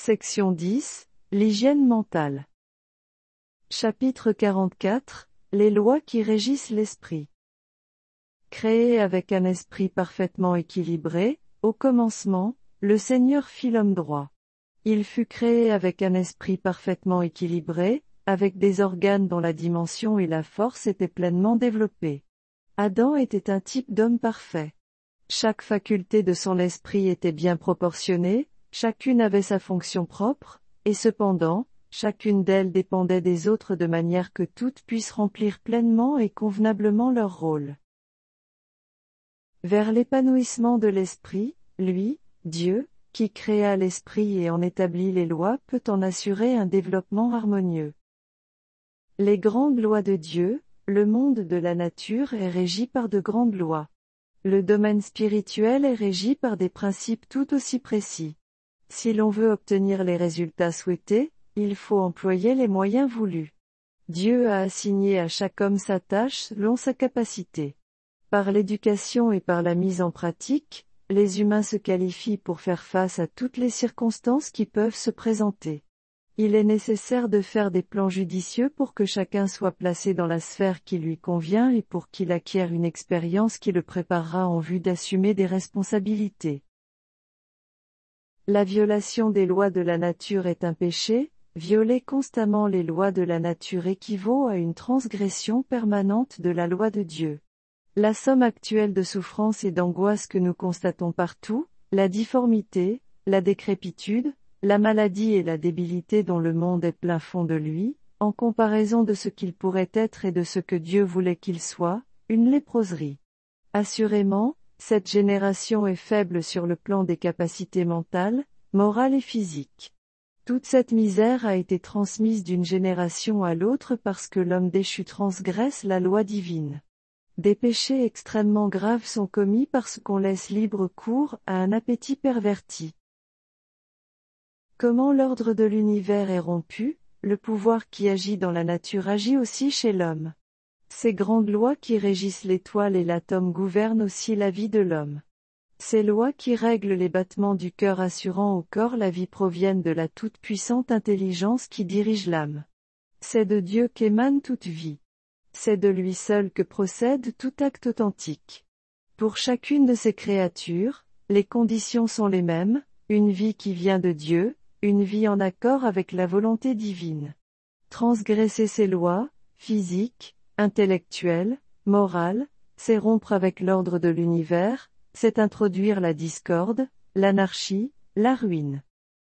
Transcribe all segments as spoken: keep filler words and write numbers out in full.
Section dix. L'hygiène mentale. Chapitre quarante-quatre. Les lois qui régissent l'esprit. Créé avec un esprit parfaitement équilibré, au commencement, le Seigneur fit l'homme droit. Il fut créé avec un esprit parfaitement équilibré, avec des organes dont la dimension et la force étaient pleinement développées. Adam était un type d'homme parfait. Chaque faculté de son esprit était bien proportionnée, chacune avait sa fonction propre, et cependant, chacune d'elles dépendait des autres de manière que toutes puissent remplir pleinement et convenablement leur rôle. Vers l'épanouissement de l'esprit, lui, Dieu, qui créa l'esprit et en établit les lois, peut en assurer un développement harmonieux. Les grandes lois de Dieu, le monde de la nature est régi par de grandes lois. Le domaine spirituel est régi par des principes tout aussi précis. Si l'on veut obtenir les résultats souhaités, il faut employer les moyens voulus. Dieu a assigné à chaque homme sa tâche selon sa capacité. Par l'éducation et par la mise en pratique, les humains se qualifient pour faire face à toutes les circonstances qui peuvent se présenter. Il est nécessaire de faire des plans judicieux pour que chacun soit placé dans la sphère qui lui convient et pour qu'il acquiert une expérience qui le préparera en vue d'assumer des responsabilités. La violation des lois de la nature est un péché. Violer constamment les lois de la nature équivaut à une transgression permanente de la loi de Dieu. La somme actuelle de souffrance et d'angoisse que nous constatons partout, la difformité, la décrépitude, la maladie et la débilité dont le monde est plein fond de lui, en comparaison de ce qu'il pourrait être et de ce que Dieu voulait qu'il soit, une léproserie. Assurément, cette génération est faible sur le plan des capacités mentales, morales et physiques. Toute cette misère a été transmise d'une génération à l'autre parce que l'homme déchu transgresse la loi divine. Des péchés extrêmement graves sont commis parce qu'on laisse libre cours à un appétit perverti. Comment l'ordre de l'univers est rompu, le pouvoir qui agit dans la nature agit aussi chez l'homme. Ces grandes lois qui régissent l'étoile et l'atome gouvernent aussi la vie de l'homme. Ces lois qui règlent les battements du cœur assurant au corps la vie proviennent de la toute-puissante intelligence qui dirige l'âme. C'est de Dieu qu'émane toute vie. C'est de lui seul que procède tout acte authentique. Pour chacune de ces créatures, les conditions sont les mêmes, une vie qui vient de Dieu, une vie en accord avec la volonté divine. Transgresser ces lois, physiques, intellectuelles, morales, c'est rompre avec l'ordre de l'univers, c'est introduire la discorde, l'anarchie, la ruine.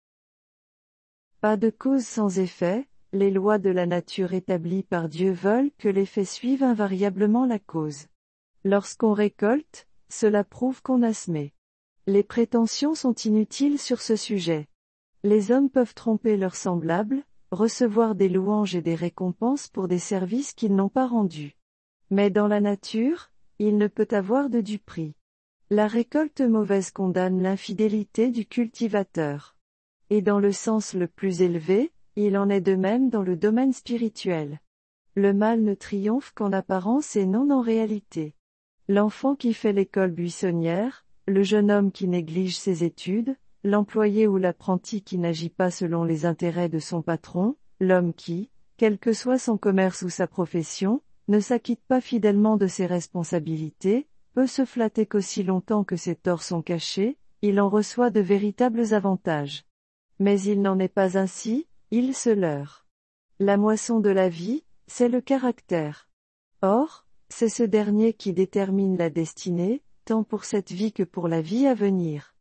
Pas de cause sans effet, les lois de la nature établies par Dieu veulent que l'effet suive invariablement la cause. Lorsqu'on récolte, cela prouve qu'on a semé. Les prétentions sont inutiles sur ce sujet. Les hommes peuvent tromper leurs semblables, recevoir des louanges et des récompenses pour des services qu'ils n'ont pas rendus. Mais dans la nature, il ne peut avoir de dû prix. La récolte mauvaise condamne l'infidélité du cultivateur. Et dans le sens le plus élevé, il en est de même dans le domaine spirituel. Le mal ne triomphe qu'en apparence et non en réalité. L'enfant qui fait l'école buissonnière, le jeune homme qui néglige ses études, l'employé ou l'apprenti qui n'agit pas selon les intérêts de son patron, l'homme qui, quel que soit son commerce ou sa profession, ne s'acquitte pas fidèlement de ses responsabilités, peut se flatter qu'aussi longtemps que ses torts sont cachés, il en reçoit de véritables avantages. Mais il n'en est pas ainsi, il se leurre. La moisson de la vie, c'est le caractère. Or, c'est ce dernier qui détermine la destinée, tant pour cette vie que pour la vie à venir.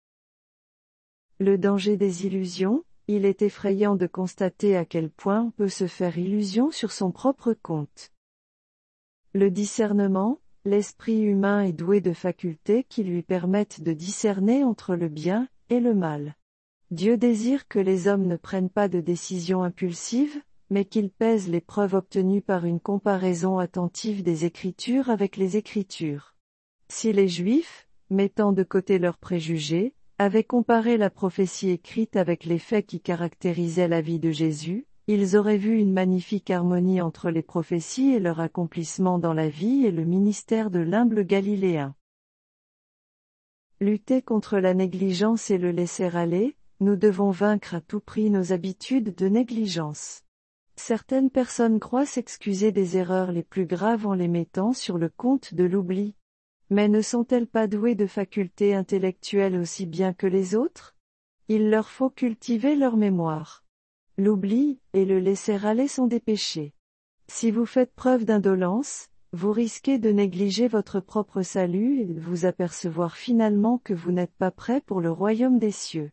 Le danger des illusions, il est effrayant de constater à quel point on peut se faire illusion sur son propre compte. Le discernement, l'esprit humain est doué de facultés qui lui permettent de discerner entre le bien et le mal. Dieu désire que les hommes ne prennent pas de décisions impulsives, mais qu'ils pèsent les preuves obtenues par une comparaison attentive des Écritures avec les Écritures. Si les Juifs, mettant de côté leurs préjugés, avaient comparé la prophétie écrite avec les faits qui caractérisaient la vie de Jésus, ils auraient vu une magnifique harmonie entre les prophéties et leur accomplissement dans la vie et le ministère de l'humble Galiléen. Lutter contre la négligence et le laisser-aller, Nous devons vaincre à tout prix nos habitudes de négligence. Certaines personnes croient s'excuser des erreurs les plus graves en les mettant sur le compte de l'oubli. Mais ne sont-elles pas douées de facultés intellectuelles aussi bien que les autres? Il leur faut cultiver leur mémoire. L'oubli et le laisser-aller sont des péchés. Si vous faites preuve d'indolence, vous risquez de négliger votre propre salut et de vous apercevoir finalement que vous n'êtes pas prêt pour le royaume des cieux.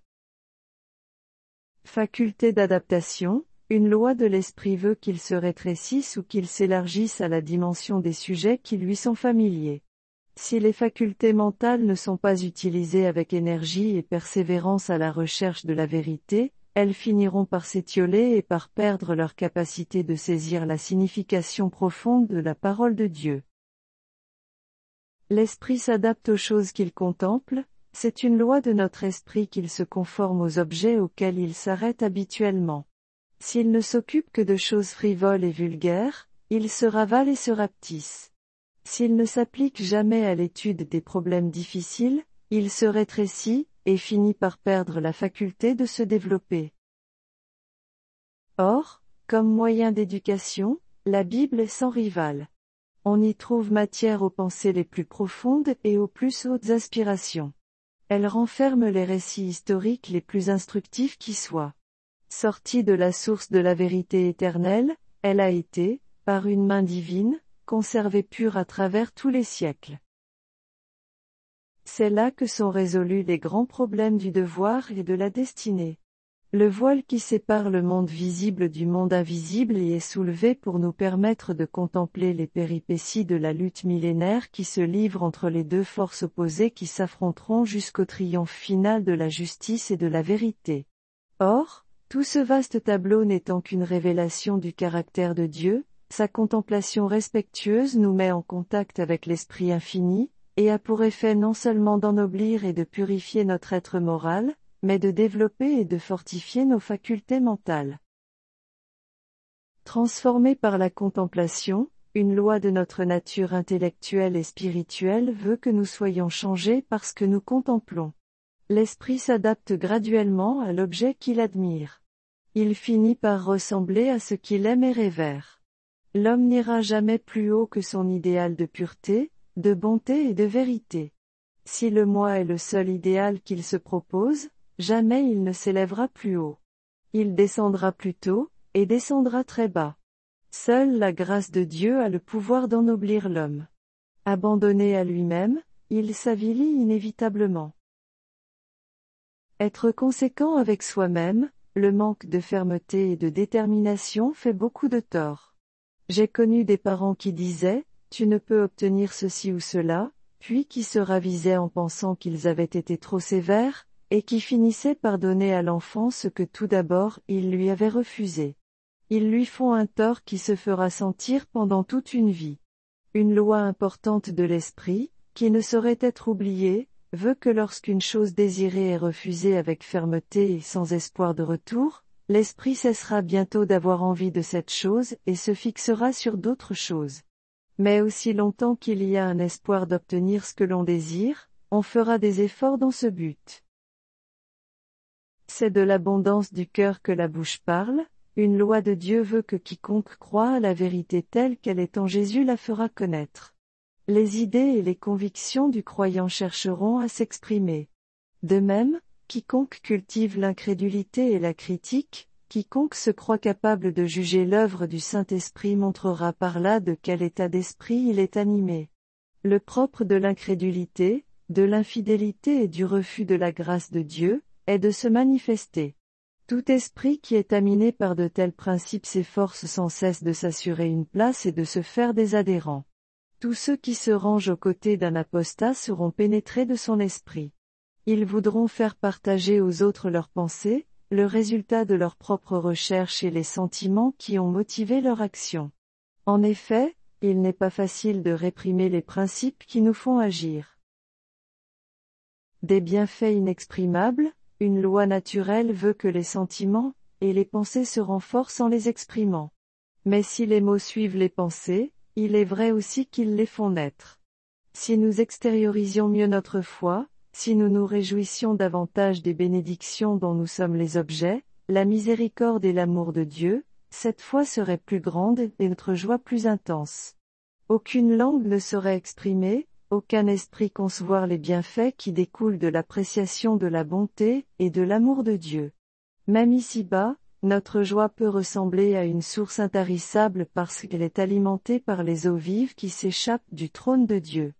Faculté d'adaptation. Une loi de l'esprit veut qu'il se rétrécisse ou qu'il s'élargisse à la dimension des sujets qui lui sont familiers. Si les facultés mentales ne sont pas utilisées avec énergie et persévérance à la recherche de la vérité, elles finiront par s'étioler et par perdre leur capacité de saisir la signification profonde de la parole de Dieu. L'esprit s'adapte aux choses qu'il contemple, c'est une loi de notre esprit qu'il se conforme aux objets auxquels il s'arrête habituellement. S'il ne s'occupe que de choses frivoles et vulgaires, il se ravale et se rapetisse. S'il ne s'applique jamais à l'étude des problèmes difficiles, il se rétrécit, et finit par perdre la faculté de se développer. Or, comme moyen d'éducation, la Bible est sans rival. On y trouve matière aux pensées les plus profondes et aux plus hautes aspirations. Elle renferme les récits historiques les plus instructifs qui soient. Sortie de la source de la vérité éternelle, elle a été, par une main divine, conservée pure à travers tous les siècles. C'est là que sont résolus les grands problèmes du devoir et de la destinée. Le voile qui sépare le monde visible du monde invisible y est soulevé pour nous permettre de contempler les péripéties de la lutte millénaire qui se livre entre les deux forces opposées qui s'affronteront jusqu'au triomphe final de la justice et de la vérité. Or, tout ce vaste tableau n'étant qu'une révélation du caractère de Dieu, sa contemplation respectueuse nous met en contact avec l'Esprit infini, et a pour effet non seulement d'ennoblir et de purifier notre être moral, mais de développer et de fortifier nos facultés mentales. Transformés par la contemplation, une loi de notre nature intellectuelle et spirituelle veut que nous soyons changés parce que nous contemplons. L'esprit s'adapte graduellement à l'objet qu'il admire. Il finit par ressembler à ce qu'il aime et révère. L'homme n'ira jamais plus haut que son idéal de pureté, de bonté et de vérité. Si le moi est le seul idéal qu'il se propose, jamais il ne s'élèvera plus haut. Il descendra plus tôt, et descendra très bas. Seule la grâce de Dieu a le pouvoir d'ennoblir l'homme. Abandonné à lui-même, il s'avilit inévitablement. Être conséquent avec soi-même, le manque de fermeté et de détermination fait beaucoup de tort. J'ai connu des parents qui disaient, « Tu ne peux obtenir ceci ou cela », puis qui se ravisaient en pensant qu'ils avaient été trop sévères, et qui finissaient par donner à l'enfant ce que tout d'abord il lui avait refusé. Ils lui font un tort qui se fera sentir pendant toute une vie. Une loi importante de l'esprit, qui ne saurait être oubliée, veut que lorsqu'une chose désirée est refusée avec fermeté et sans espoir de retour, l'esprit cessera bientôt d'avoir envie de cette chose et se fixera sur d'autres choses. Mais aussi longtemps qu'il y a un espoir d'obtenir ce que l'on désire, on fera des efforts dans ce but. C'est de l'abondance du cœur que la bouche parle, une loi de Dieu veut que quiconque croit à la vérité telle qu'elle est en Jésus la fera connaître. Les idées et les convictions du croyant chercheront à s'exprimer. De même, quiconque cultive l'incrédulité et la critique, quiconque se croit capable de juger l'œuvre du Saint-Esprit montrera par là de quel état d'esprit il est animé. Le propre de l'incrédulité, de l'infidélité et du refus de la grâce de Dieu, est de se manifester. Tout esprit qui est animé par de tels principes s'efforce sans cesse de s'assurer une place et de se faire des adhérents. Tous ceux qui se rangent aux côtés d'un apostat seront pénétrés de son esprit. Ils voudront faire partager aux autres leurs pensées, le résultat de leurs propres recherches et les sentiments qui ont motivé leur action. En effet, il n'est pas facile de réprimer les principes qui nous font agir. Des bienfaits inexprimables, une loi naturelle veut que les sentiments et les pensées se renforcent en les exprimant. Mais si les mots suivent les pensées, il est vrai aussi qu'ils les font naître. Si nous extériorisions mieux notre foi, si nous nous réjouissions davantage des bénédictions dont nous sommes les objets, la miséricorde et l'amour de Dieu, cette foi serait plus grande et notre joie plus intense. Aucune langue ne saurait exprimer, aucun esprit concevoir les bienfaits qui découlent de l'appréciation de la bonté et de l'amour de Dieu. Même ici-bas, notre joie peut ressembler à une source intarissable parce qu'elle est alimentée par les eaux vives qui s'échappent du trône de Dieu.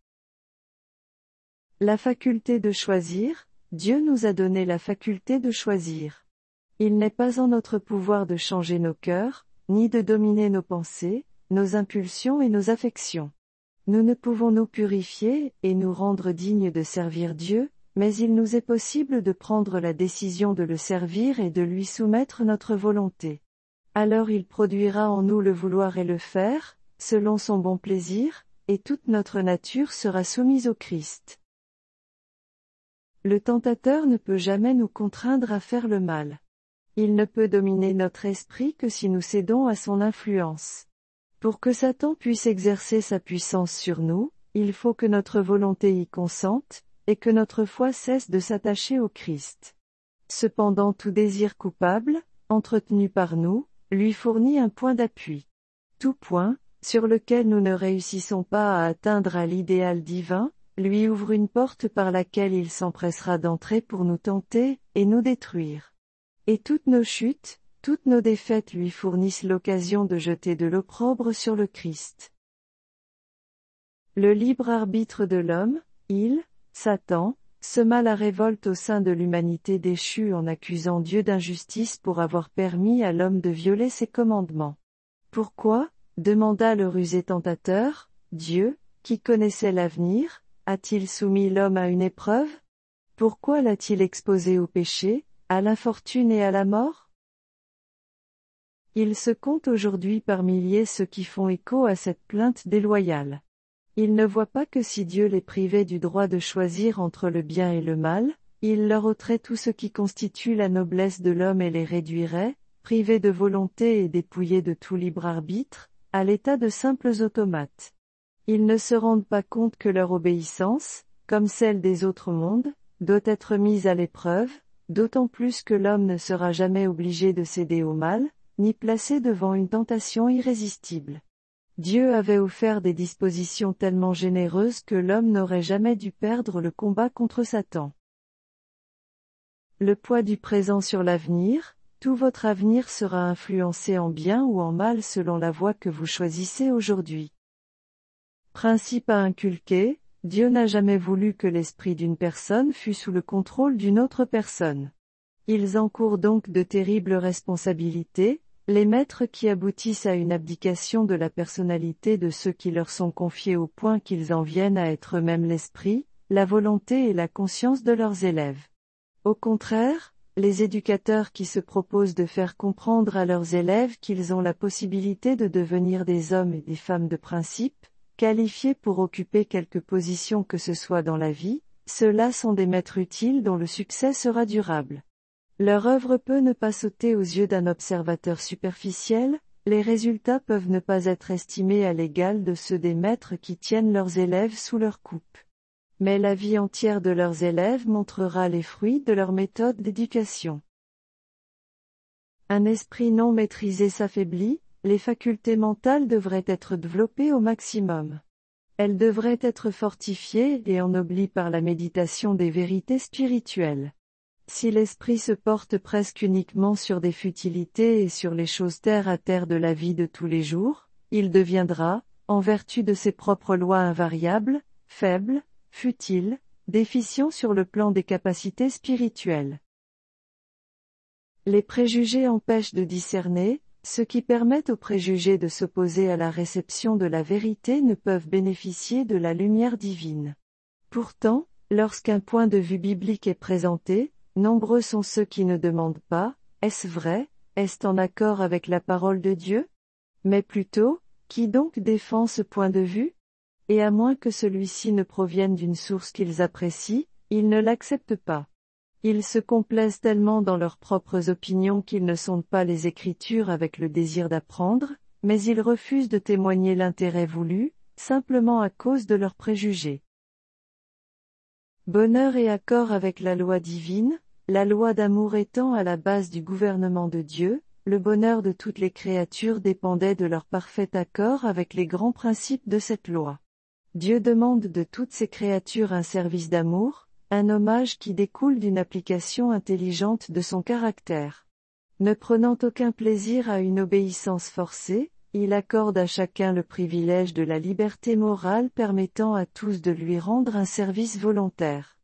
La faculté de choisir, Dieu nous a donné la faculté de choisir. Il n'est pas en notre pouvoir de changer nos cœurs, ni de dominer nos pensées, nos impulsions et nos affections. Nous ne pouvons nous purifier et nous rendre dignes de servir Dieu, mais il nous est possible de prendre la décision de le servir et de lui soumettre notre volonté. Alors il produira en nous le vouloir et le faire, selon son bon plaisir, et toute notre nature sera soumise au Christ. Le tentateur ne peut jamais nous contraindre à faire le mal. Il ne peut dominer notre esprit que si nous cédons à son influence. Pour que Satan puisse exercer sa puissance sur nous, il faut que notre volonté y consente, et que notre foi cesse de s'attacher au Christ. Cependant tout désir coupable, entretenu par nous, lui fournit un point d'appui. Tout point, sur lequel nous ne réussissons pas à atteindre à l'idéal divin, lui ouvre une porte par laquelle il s'empressera d'entrer pour nous tenter, et nous détruire. Et toutes nos chutes, toutes nos défaites lui fournissent l'occasion de jeter de l'opprobre sur le Christ. Le libre arbitre de l'homme, il, Satan, sema la révolte au sein de l'humanité déchue en accusant Dieu d'injustice pour avoir permis à l'homme de violer ses commandements. Pourquoi, demanda le rusé tentateur, Dieu, qui connaissait l'avenir, a-t-il soumis l'homme à une épreuve? Pourquoi l'a-t-il exposé au péché, à l'infortune et à la mort? Il se compte aujourd'hui par milliers ceux qui font écho à cette plainte déloyale. Ils ne voient pas que si Dieu les privait du droit de choisir entre le bien et le mal, il leur ôterait tout ce qui constitue la noblesse de l'homme et les réduirait, privés de volonté et dépouillés de tout libre arbitre, à l'état de simples automates. Ils ne se rendent pas compte que leur obéissance, comme celle des autres mondes, doit être mise à l'épreuve, d'autant plus que l'homme ne sera jamais obligé de céder au mal, ni placé devant une tentation irrésistible. Dieu avait offert des dispositions tellement généreuses que l'homme n'aurait jamais dû perdre le combat contre Satan. Le poids du présent sur l'avenir, tout votre avenir sera influencé en bien ou en mal selon la voie que vous choisissez aujourd'hui. Principe à inculquer, Dieu n'a jamais voulu que l'esprit d'une personne fût sous le contrôle d'une autre personne. Ils encourent donc de terribles responsabilités, les maîtres qui aboutissent à une abdication de la personnalité de ceux qui leur sont confiés au point qu'ils en viennent à être eux-mêmes l'esprit, la volonté et la conscience de leurs élèves. Au contraire, les éducateurs qui se proposent de faire comprendre à leurs élèves qu'ils ont la possibilité de devenir des hommes et des femmes de principe, qualifiés pour occuper quelque position que ce soit dans la vie, ceux-là sont des maîtres utiles dont le succès sera durable. Leur œuvre peut ne pas sauter aux yeux d'un observateur superficiel, les résultats peuvent ne pas être estimés à l'égal de ceux des maîtres qui tiennent leurs élèves sous leur coupe. Mais la vie entière de leurs élèves montrera les fruits de leur méthode d'éducation. Un esprit non maîtrisé s'affaiblit, les facultés mentales devraient être développées au maximum. Elles devraient être fortifiées et ennoblies par la méditation des vérités spirituelles. Si l'esprit se porte presque uniquement sur des futilités et sur les choses terre à terre de la vie de tous les jours, il deviendra, en vertu de ses propres lois invariables, faible, futile, déficient sur le plan des capacités spirituelles. Les préjugés empêchent de discerner, ceux qui permettent aux préjugés de s'opposer à la réception de la vérité ne peuvent bénéficier de la lumière divine. Pourtant, lorsqu'un point de vue biblique est présenté, nombreux sont ceux qui ne demandent pas, est-ce vrai, est-ce en accord avec la parole de Dieu? Mais plutôt, qui donc défend ce point de vue? Et à moins que celui-ci ne provienne d'une source qu'ils apprécient, ils ne l'acceptent pas. Ils se complaisent tellement dans leurs propres opinions qu'ils ne sondent pas les Écritures avec le désir d'apprendre, mais ils refusent de témoigner l'intérêt voulu, simplement à cause de leurs préjugés. Bonheur et accord avec la loi divine, la loi d'amour étant à la base du gouvernement de Dieu, le bonheur de toutes les créatures dépendait de leur parfait accord avec les grands principes de cette loi. Dieu demande de toutes ses créatures un service d'amour, un hommage qui découle d'une application intelligente de son caractère. Ne prenant aucun plaisir à une obéissance forcée, il accorde à chacun le privilège de la liberté morale permettant à tous de lui rendre un service volontaire.